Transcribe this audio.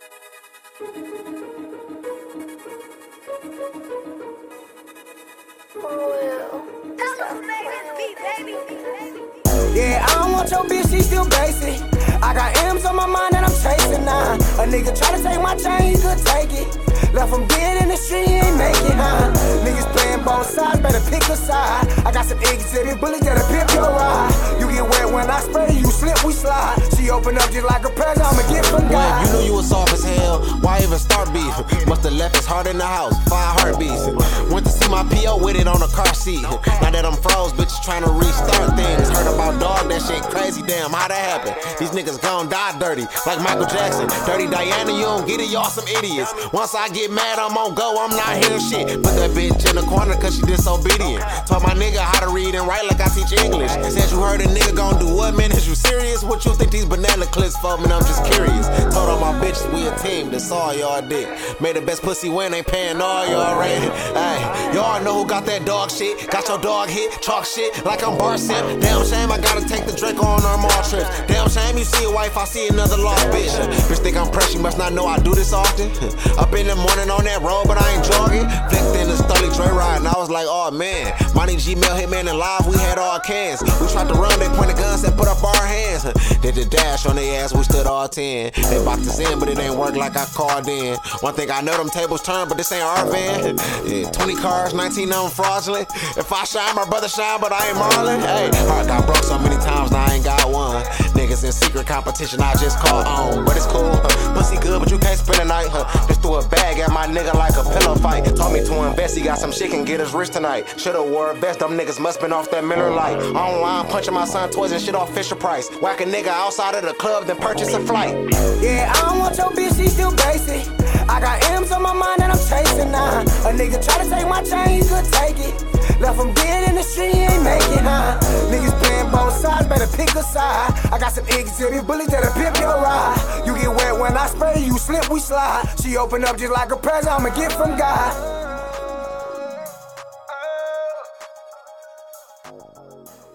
Yeah, I don't want your bitch, she still basic. I got M's on my mind and I'm chasing now. A nigga try to take my chain, he could take it. Left him dead in the street, he ain't make it, huh? Niggas playing both sides, better pick a side. I got some exhibit bullets that'll pimp your ride. You get wet when I spray, you slip, we slide. She open up just like a present, I'ma get from God. Well, you knew you was soft as hell, why even start beef? Must've left his heart in the house, 5 heartbeats. Went to see my P.O. with it on the car seat. Now that I'm froze, bitches trying to restart things. Heard about dog, that shit crazy, damn, how that happen? These niggas gon' die dirty, like Michael Jackson. Dirty Diana, you don't get it, y'all some idiots. Once I get mad, I'm on go, I'm not hearing shit. Put that bitch in the corner cause she disobedient. Taught my nigga how to read and write like I teach English. Said you heard a nigga gon' do what, man, is you serious? What you think these banana clips for, man, I'm just curious. Told all my bitches we a team, that's all y'all did. Made the best pussy win, ain't paying all y'all rent. Hey, y'all know who got that dog shit. Got your dog hit, chalk shit like I'm Bar Simp. Damn shame I gotta take the Drake on our mall trips. Damn shame you see a wife, I see another lost bitch. Bitch think I'm pressed, you must not know I do this often. Up in the morning on that road, but I ain't jogging. Flicked in the Stolly Dre ride, and I was like, oh man. Money Gmail Hitman and live, we had all cans. We tried to run, they pointed guns and put up our hands. Did the dash on their ass, we stood all 10. They boxed us in, but it ain't work like I called in. One thing I know, them tables turn, but this ain't our van. Yeah, 20 cars, 19 of them fraudulent. If I shine, my brother shine, but I ain't Marlon. Hey, heart got broke so many times, now I ain't got one. Niggas in secret competition, I just caught on. But it's cool, pussy good, but you can't spend a night. Just threw a bag at my nigga like a pillow fight. Told me to invest, he got some shit, can get his rich tonight. Should've wore a vest, them niggas must been off that Miller Lite. Online, punching my son toys and shit off Fisher Price. Whack a nigga outside of the club, then purchase a flight. Yeah, I don't want your bitch, she still basic. I got M's on my mind and I'm chasing now. A nigga try to take my chain, he could take it. Left him dead in the street, he ain't make it, huh? Niggas playing both sides, better pick a side. I got some exhibit bullets that'll pimp your ride. You get wet when I spray, you slip, we slide. She open up just like a present, I'ma get from God.